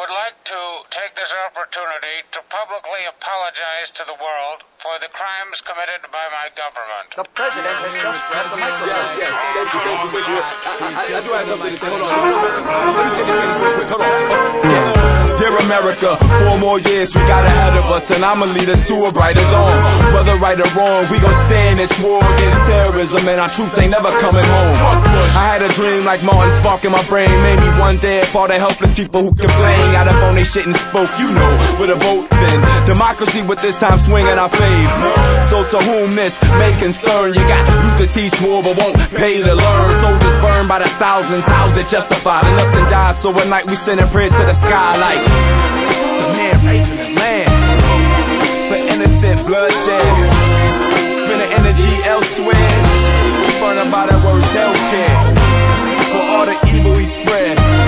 would like to take this opportunity to publicly apologize to the world for the crimes committed by my government. The president has just grabbed the microphone. Yes. Thank you. I do have something to say. Hold on. Let me say this real quick. Hold on. Dear America, 4 more years we got ahead of us, and I'ma lead us to a brighter dawn. Whether right or wrong, we gon' stay in this war against terrorism, and our troops ain't never coming home. I had a dream like Martin Spark in my brain, made me one day for the helpless people who complain. Got up on they shit and spoke, you know, with a vote then. Democracy with this time swinging our favor. So to whom this may concern, you got youth to teach more but won't pay to learn. Soldiers burned by the thousands, how's it justified? Enough to die, so at night we send a prayer to the sky like the man raping the land for innocent bloodshed. Spending energy elsewhere, burned by that word's healthcare. For all the evil he spread.